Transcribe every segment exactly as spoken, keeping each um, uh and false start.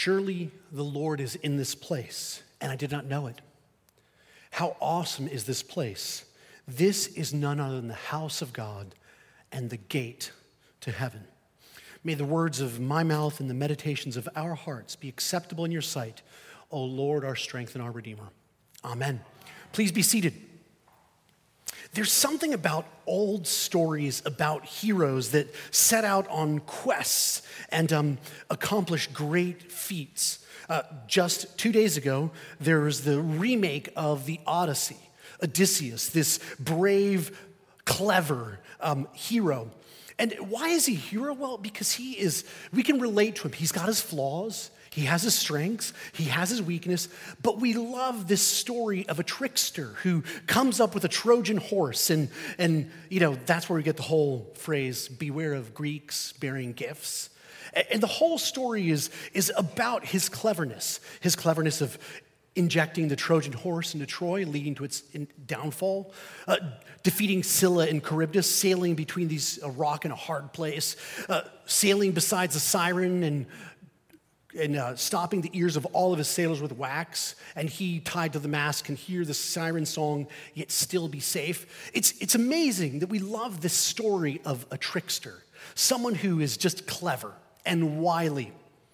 Surely the Lord is in this place, and I did not know it. How awesome is this place? This is none other than the house of God and the gate to heaven. May the words of my mouth and the meditations of our hearts be acceptable in your sight, O Lord, our strength and our Redeemer. Amen. Please be seated. There's something about old stories about heroes that set out on quests and um, accomplish great feats. Uh, just two days ago, there was the remake of the Odyssey. Odysseus, this brave, clever um, hero. And why is he a hero? Well, because he is, we can relate to him. He's got his flaws. He has his strengths, he has his weakness, but we love this story of a trickster who comes up with a Trojan horse, and, and you know, that's where we get the whole phrase, beware of Greeks bearing gifts. And the whole story is, is about his cleverness, his cleverness of injecting the Trojan horse into Troy, leading to its downfall, uh, defeating Scylla and Charybdis, sailing between these a rock and a hard place, uh, sailing besides a siren and and uh, stopping the ears of all of his sailors with wax, and he, tied to the mast, can hear the siren song, yet still be safe. It's, it's amazing that we love this story of a trickster, someone who is just clever and wily.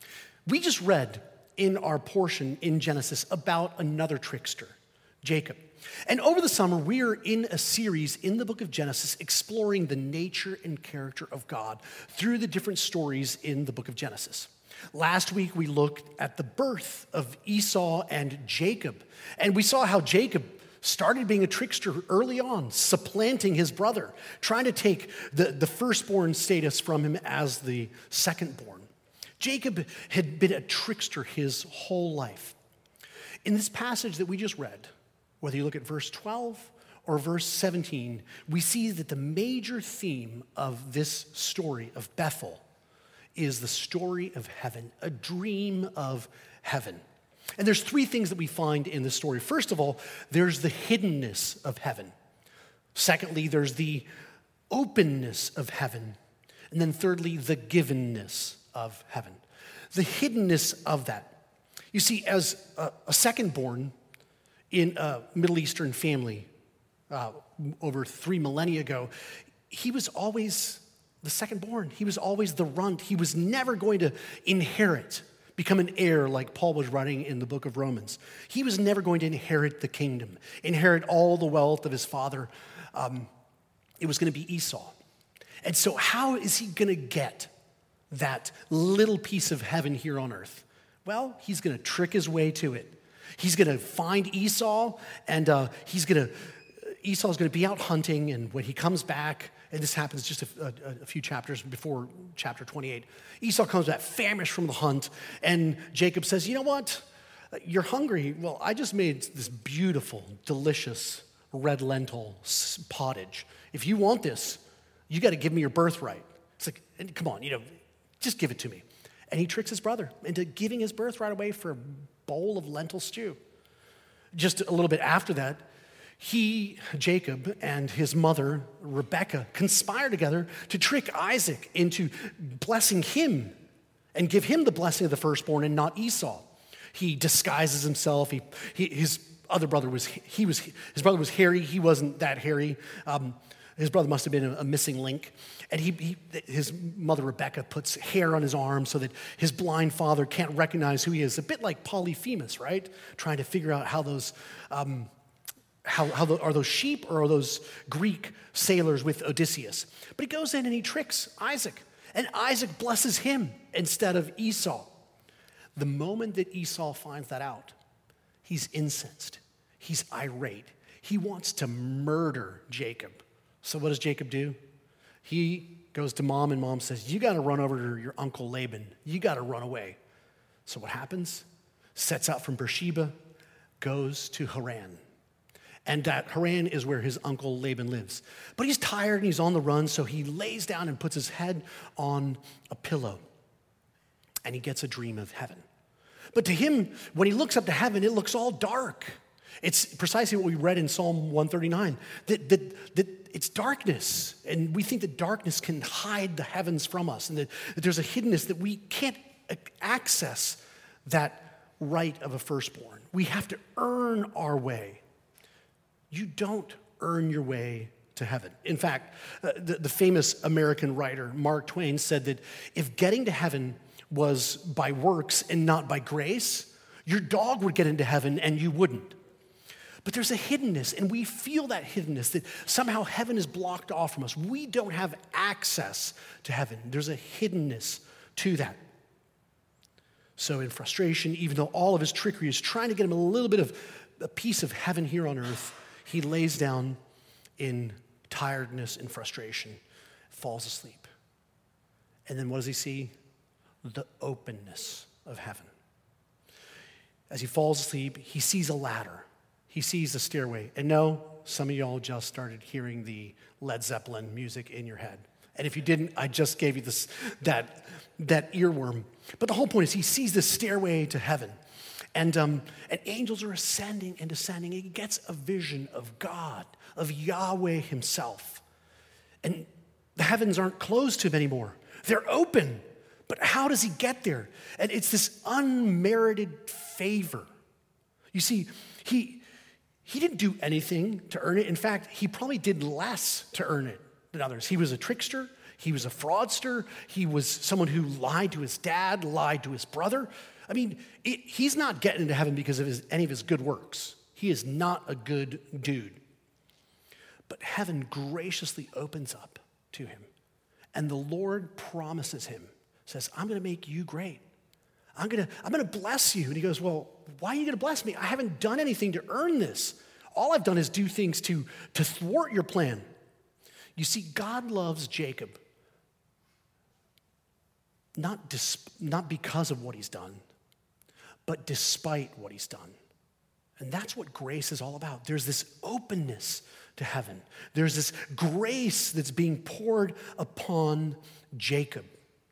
We just read in our portion in Genesis about another trickster, Jacob. And over the summer, we are in a series in the book of Genesis exploring the nature and character of God through the different stories in the book of Genesis. Last week, we looked at the birth of Esau and Jacob, and we saw how Jacob started being a trickster early on, supplanting his brother, trying to take the, the firstborn status from him as the secondborn. Jacob had been a trickster his whole life. In this passage that we just read, whether you look at verse twelve or verse seventeen, we see that the major theme of this story of Bethel is the story of heaven, a dream of heaven. And there's three things that we find in this story. First of all, there's the hiddenness of heaven. Secondly, there's the openness of heaven. And then thirdly, the givenness of heaven. The hiddenness of that. You see, as a, a second-born in a Middle Eastern family uh, over three millennia ago, he was always the second-born. He was always the runt. He was never going to inherit, become an heir like Paul was writing in the book of Romans. He was never going to inherit the kingdom, inherit all the wealth of his father. Um, it was going to be Esau. And so how is he going to get that little piece of heaven here on earth? Well, he's going to trick his way to it. He's going to find Esau, and uh, he's going to, Esau's going to be out hunting, and when he comes back, and this happens just a, a, a few chapters before chapter twenty-eight. Esau comes back famished from the hunt, and Jacob says, you know what? You're hungry. Well, I just made this beautiful, delicious red lentil pottage. If you want this, you got to give me your birthright. It's like, come on, you know, just give it to me. And he tricks his brother into giving his birthright away for a bowl of lentil stew. Just a little bit after that, he, Jacob, and his mother, Rebekah, conspire together to trick Isaac into blessing him and give him the blessing of the firstborn and not Esau. He disguises himself. He, he his other brother was he was his brother was hairy. He wasn't that hairy. Um, his brother must have been a, a missing link. And he, he his mother Rebekah puts hair on his arm so that his blind father can't recognize who he is. A bit like Polyphemus, right? Trying to figure out how those. Um, How, how the, are those sheep or are those Greek sailors with Odysseus? But he goes in and he tricks Isaac. And Isaac blesses him instead of Esau. The moment that Esau finds that out, he's incensed. He's irate. He wants to murder Jacob. So what does Jacob do? He goes to mom, and mom says, you got to run over to your uncle Laban. You got to run away. So what happens? Sets out from Beersheba, goes to Haran. And that Haran is where his uncle Laban lives. But he's tired and he's on the run, so he lays down and puts his head on a pillow. And he gets a dream of heaven. But to him, when he looks up to heaven, it looks all dark. It's precisely what we read in Psalm one thirty-nine, that, that, that it's darkness. And we think that darkness can hide the heavens from us, and that, that there's a hiddenness that we can't access that right of a firstborn. We have to earn our way. You don't earn your way to heaven. In fact, uh, the, the famous American writer Mark Twain said that if getting to heaven was by works and not by grace, your dog would get into heaven and you wouldn't. But there's a hiddenness, and we feel that hiddenness, that somehow heaven is blocked off from us. We don't have access to heaven. There's a hiddenness to that. So in frustration, even though all of his trickery is trying to get him a little bit of a piece of heaven here on earth, he lays down in tiredness and frustration, falls asleep. And then what does he see? The openness of heaven. As he falls asleep, he sees a ladder. He sees a stairway. And no, some of y'all just started hearing the Led Zeppelin music in your head. And if you didn't, I just gave you this that, that earworm. But the whole point is he sees this stairway to heaven. And, um, and angels are ascending and descending. He gets a vision of God, of Yahweh himself. And the heavens aren't closed to him anymore. They're open. But how does he get there? And it's this unmerited favor. You see, he, he didn't do anything to earn it. In fact, he probably did less to earn it than others. He was a trickster. He was a fraudster. He was someone who lied to his dad, lied to his brother. I mean, it, he's not getting into heaven because of his, any of his good works. He is not a good dude. But heaven graciously opens up to him. And the Lord promises him, says, I'm going to make you great. I'm going to I'm going to bless you. And he goes, well, why are you going to bless me? I haven't done anything to earn this. All I've done is do things to, to thwart your plan. You see, God loves Jacob, not, dis, not because of what he's done, but despite what he's done. And that's what grace is all about. There's this openness to heaven. There's this grace that's being poured upon Jacob.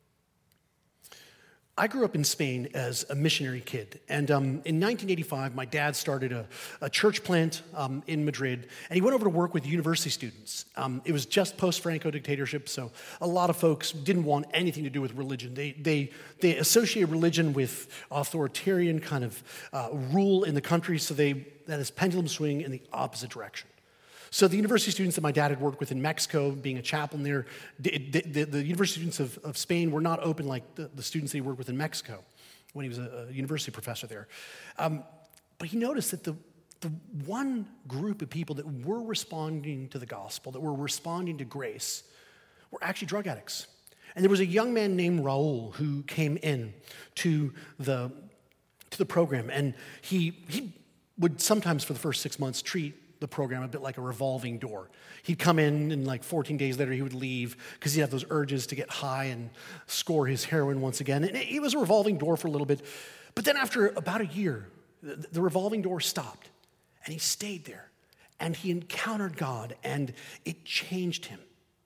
I grew up in Spain as a missionary kid, and um, in nineteen eighty-five, my dad started a, a church plant um, in Madrid, and he went over to work with university students. Um, it was just post-Franco dictatorship, so a lot of folks didn't want anything to do with religion. They they they associate religion with authoritarian kind of uh, rule in the country, so they that is pendulum swing in the opposite direction. So the university students that my dad had worked with in Mexico, being a chaplain there, the, the, the university students of, of Spain were not open like the, the students that he worked with in Mexico when he was a, a university professor there. Um, but he noticed that the, the one group of people that were responding to the gospel, that were responding to grace, were actually drug addicts. And there was a young man named Raul who came in to the, to the program, and he, he would sometimes for the first six months treat the program a bit like a revolving door. He'd come in and like fourteen days later he would leave because he'd have those urges to get high and score his heroin once again. And it was a revolving door for a little bit. But then after about a year, the, the revolving door stopped and he stayed there and he encountered God and it changed him.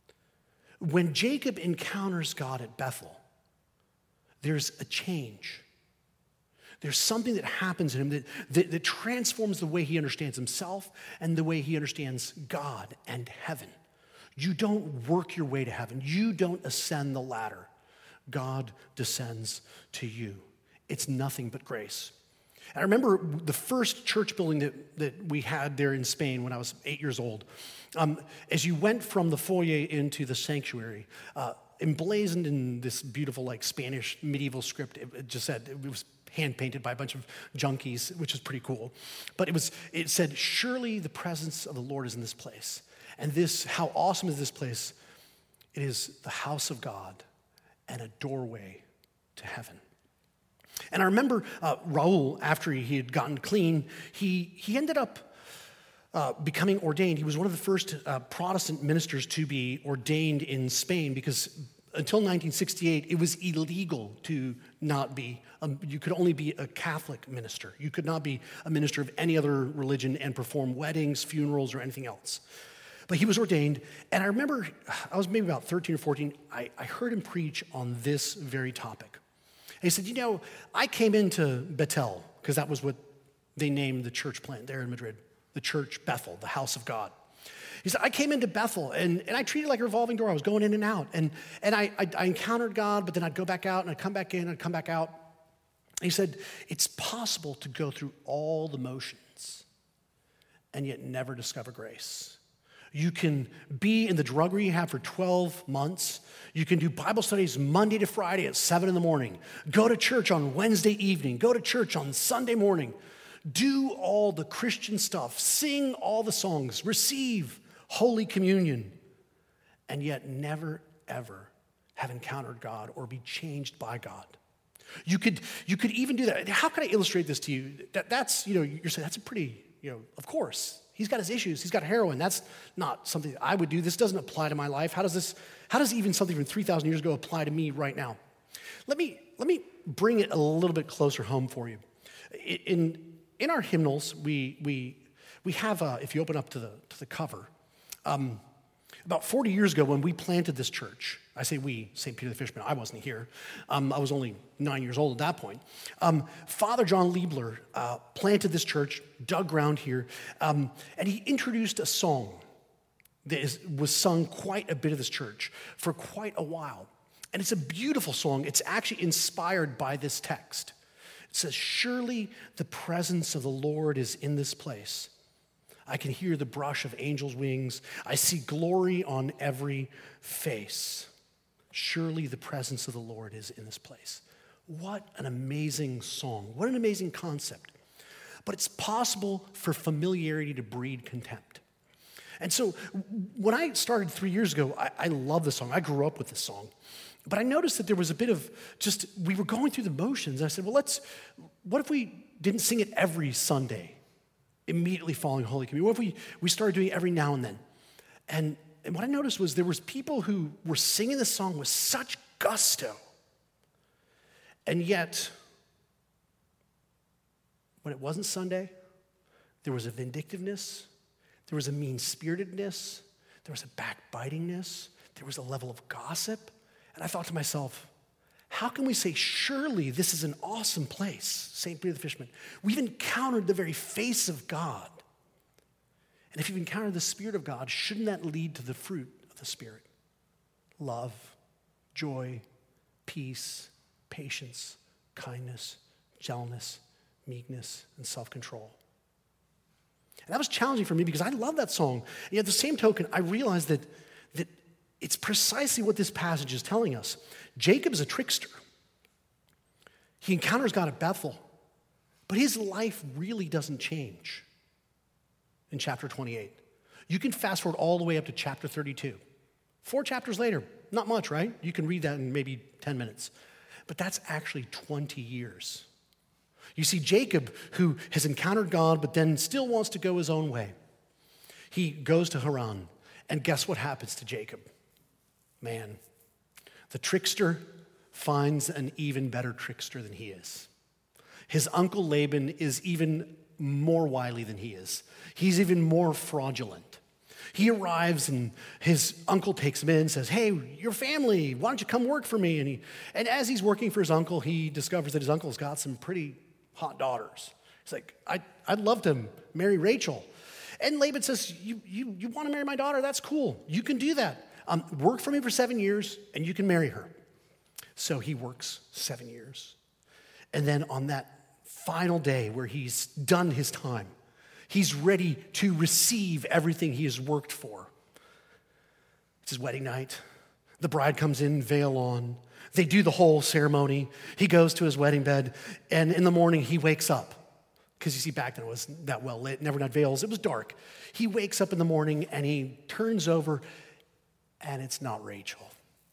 When Jacob encounters God at Bethel, there's a change. There's something that happens in him that, that, that transforms the way he understands himself and the way he understands God and heaven. You don't work your way to heaven. You don't ascend the ladder. God descends to you. It's nothing but grace. And I remember the first church building that, that we had there in Spain when I was eight years old. Um, as you went from the foyer into the sanctuary, uh, emblazoned in this beautiful like Spanish medieval script, it, it just said, it was hand-painted by a bunch of junkies, which is pretty cool. But it was it said, surely the presence of the Lord is in this place. And this, how awesome is this place? It is the house of God and a doorway to heaven. And I remember uh, Raul, after he had gotten clean, he, he ended up uh, becoming ordained. He was one of the first uh, Protestant ministers to be ordained in Spain because until nineteen sixty-eight, it was illegal to not be, um, you could only be a Catholic minister. You could not be a minister of any other religion and perform weddings, funerals, or anything else. But he was ordained, and I remember, I was maybe about thirteen or fourteen, I, I heard him preach on this very topic. And he said, you know, I came into Betel, because that was what they named the church plant there in Madrid, the church Bethel, the house of God. He said, I came into Bethel, and, and I treated it like a revolving door. I was going in and out. And, and I, I, I encountered God, but then I'd go back out, and I'd come back in, and I'd come back out. He said, it's possible to go through all the motions and yet never discover grace. You can be in the drug rehab for twelve months. You can do Bible studies Monday to Friday at seven in the morning. Go to church on Wednesday evening. Go to church on Sunday morning. Do all the Christian stuff. Sing all the songs. Receive Holy Communion. And yet never, ever have encountered God or be changed by God. You could, you could even do that. How can I illustrate this to you? That, that's, you know, you're saying that's a pretty, you know, of course. He's got his issues. He's got heroin. That's not something that I would do. This doesn't apply to my life. How does this, how does even something from three thousand years ago apply to me right now? Let me, let me bring it a little bit closer home for you. In, in our hymnals, we, we, we have, a, if you open up to the, to the cover, um, about forty years ago when we planted this church, I say we, Saint Peter the Fisherman, I wasn't here. Um, I was only nine years old at that point. Um, Father John Liebler uh, planted this church, dug ground here, um, and he introduced a song that is, was sung quite a bit of this church for quite a while. And it's a beautiful song. It's actually inspired by this text. It says, surely the presence of the Lord is in this place. I can hear the brush of angels' wings. I see glory on every face. Surely the presence of the Lord is in this place. What an amazing song. What an amazing concept. But it's possible for familiarity to breed contempt. And so when I started three years ago, I, I love this song. I grew up with this song. But I noticed that there was a bit of just, we were going through the motions. I said, well, let's, what if we didn't sing it every Sunday? Immediately following Holy Communion. What if we, we started doing it every now and then? And, and what I noticed was there was people who were singing this song with such gusto. And yet, when it wasn't Sunday, there was a vindictiveness, there was a mean-spiritedness, there was a backbitingness, there was a level of gossip. And I thought to myself, how can we say, surely this is an awesome place, Saint Peter the Fisherman? We've encountered the very face of God. And if you've encountered the Spirit of God, shouldn't that lead to the fruit of the Spirit? Love, joy, peace, patience, kindness, gentleness, meekness, and self-control. And that was challenging for me because I love that song. And yet at the same token, I realized that, that it's precisely what this passage is telling us. Jacob is a trickster. He encounters God at Bethel, but his life really doesn't change in chapter twenty-eight. You can fast forward all the way up to chapter thirty-two. Four chapters later, not much, right? You can read that in maybe ten minutes. But that's actually twenty years. You see Jacob, who has encountered God, but then still wants to go his own way. He goes to Haran, and guess what happens to Jacob? Man, the trickster finds an even better trickster than he is. His uncle Laban is even more wily than he is. He's even more fraudulent. He arrives and his uncle takes him in and says, hey, your family, why don't you come work for me? And, he, and as he's working for his uncle, he discovers that his uncle's got some pretty hot daughters. He's like, I, I'd love to marry Rachel. And Laban says, you, you, you want to marry my daughter? That's cool. You can do that. Um, work for me for seven years and you can marry her. So he works seven years. And then on that final day where he's done his time, he's ready to receive everything he has worked for. It's his wedding night. The bride comes in, veil on. They do the whole ceremony. He goes to his wedding bed, and in the morning he wakes up. Because you see, back then it wasn't that well lit, never had veils, it was dark. He wakes up in the morning and he turns over, and it's not Rachel.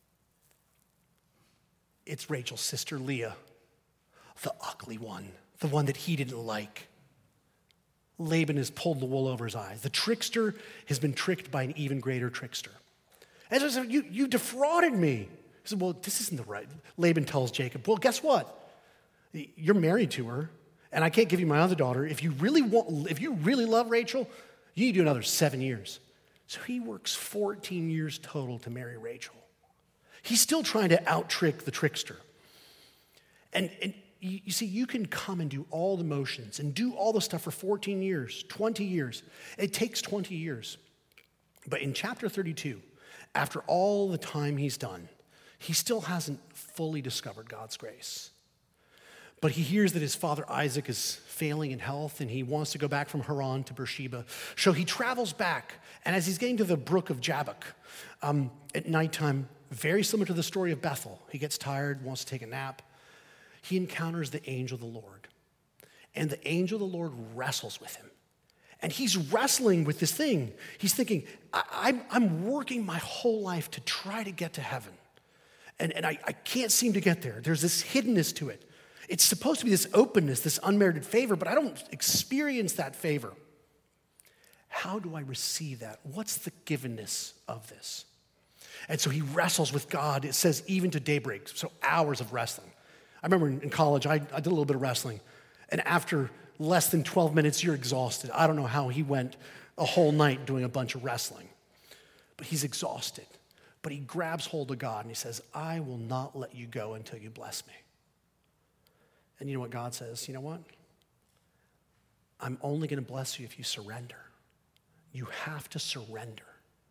It's Rachel's sister Leah, the ugly one, the one that he didn't like. Laban has pulled the wool over his eyes. The trickster has been tricked by an even greater trickster. And so he said, you, you defrauded me. He said, well, this isn't the right. Laban tells Jacob, well, guess what? You're married to her, and I can't give you my other daughter. If you really want, if you really love Rachel, you need to do another seven years. So he works fourteen years total to marry Rachel. He's still trying to out-trick the trickster. And, and you, you see, you can come and do all the motions and do all the stuff for fourteen years, twenty years. It takes twenty years. But in chapter thirty-two, after all the time he's done, he still hasn't fully discovered God's grace. But he hears that his father Isaac is failing in health and he wants to go back from Haran to Beersheba. So he travels back, and as he's getting to the brook of Jabbok um, at nighttime, very similar to the story of Bethel, he gets tired, wants to take a nap. He encounters the angel of the Lord, and the angel of the Lord wrestles with him. And he's wrestling with this thing. He's thinking, I, I'm, I'm working my whole life to try to get to heaven, and, and I, I can't seem to get there. There's this hiddenness to it. It's supposed to be this openness, this unmerited favor, but I don't experience that favor. How do I receive that? What's the givenness of this? And so he wrestles with God. It says even to daybreak, so hours of wrestling. I remember in college, I, I did a little bit of wrestling. And after less than twelve minutes, you're exhausted. I don't know how he went a whole night doing a bunch of wrestling. But he's exhausted. But he grabs hold of God and he says, I will not let you go until you bless me. And you know what God says? You know what? I'm only going to bless you if you surrender. You have to surrender.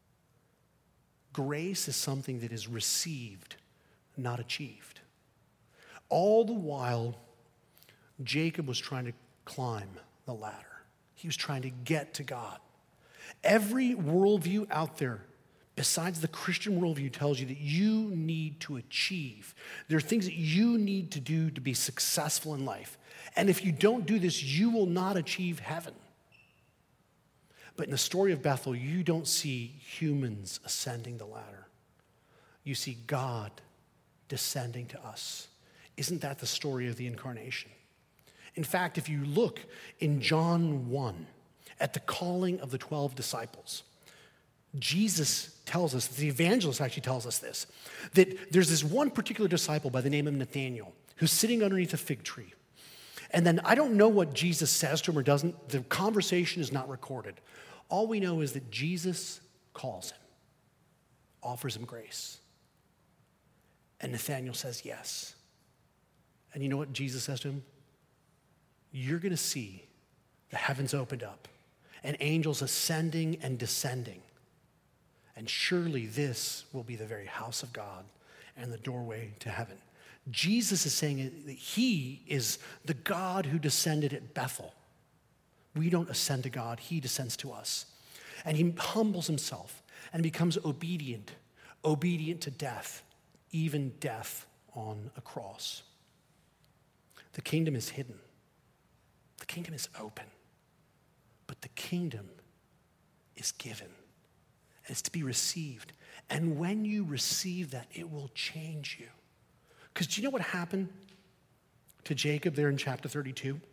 Grace is something that is received, not achieved. All the while, Jacob was trying to climb the ladder. He was trying to get to God. Every worldview out there, besides the Christian worldview, tells you that you need to achieve. There are things that you need to do to be successful in life. And if you don't do this, you will not achieve heaven. But in the story of Bethel, you don't see humans ascending the ladder. You see God descending to us. Isn't that the story of the incarnation? In fact, if you look in John one at the calling of the twelve disciples, Jesus tells us, the evangelist actually tells us this, that there's this one particular disciple by the name of Nathanael who's sitting underneath a fig tree. And then I don't know what Jesus says to him or doesn't. The conversation is not recorded. All we know is that Jesus calls him, offers him grace. And Nathanael says yes. And you know what Jesus says to him? You're going to see the heavens opened up and angels ascending and descending. And surely this will be the very house of God and the doorway to heaven. Jesus is saying that he is the God who descended at Bethel. We don't ascend to God, he descends to us. And he humbles himself and becomes obedient, obedient to death, even death on a cross. The kingdom is hidden. The kingdom is open. But the kingdom is given. And it's to be received. And when you receive that, it will change you. Because do you know what happened to Jacob there in chapter thirty-two?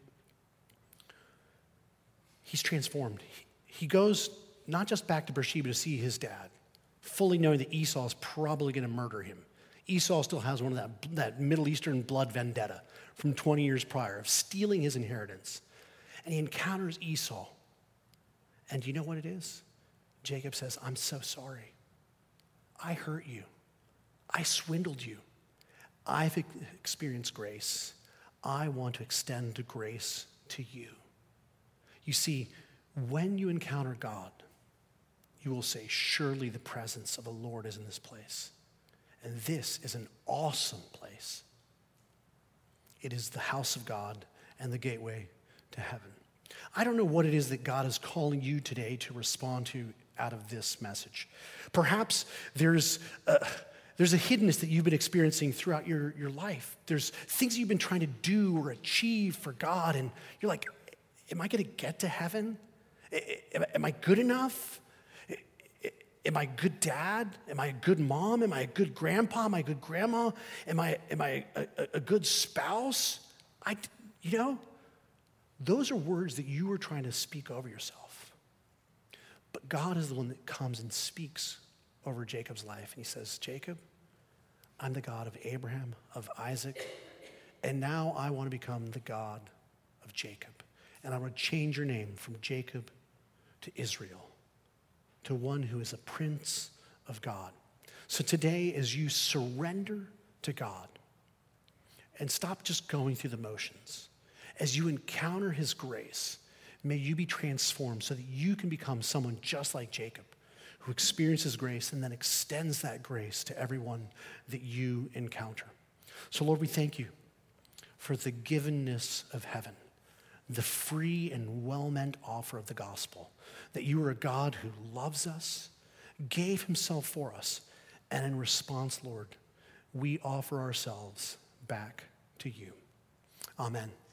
He's transformed. He goes not just back to Beersheba to see his dad, fully knowing that Esau is probably going to murder him. Esau still has one of that, that Middle Eastern blood vendetta from twenty years prior of stealing his inheritance. And he encounters Esau. And do you know what it is? Jacob says, I'm so sorry. I hurt you. I swindled you. I've experienced grace. I want to extend the grace to you. You see, when you encounter God, you will say, surely the presence of the Lord is in this place. And this is an awesome place. It is the house of God and the gateway to heaven. I don't know what it is that God is calling you today to respond to out of this message. Perhaps there's a, there's a hiddenness that you've been experiencing throughout your, your life. There's things you've been trying to do or achieve for God, and you're like, am I going to get to heaven? Am I good enough? Am I a good dad? Am I a good mom? Am I a good grandpa? Am I a good grandma? Am I, am I a, a, a good spouse? I, you know, those are words that you are trying to speak over yourself. But God is the one that comes and speaks over Jacob's life. And he says, Jacob, I'm the God of Abraham, of Isaac, and now I want to become the God of Jacob. And I want to change your name from Jacob to Israel, to one who is a prince of God. So today, as you surrender to God and stop just going through the motions, as you encounter his grace, may you be transformed so that you can become someone just like Jacob, who experiences grace and then extends that grace to everyone that you encounter. So Lord, we thank you for the givenness of heaven, the free and well-meant offer of the gospel, that you are a God who loves us, gave himself for us, and in response, Lord, we offer ourselves back to you. Amen.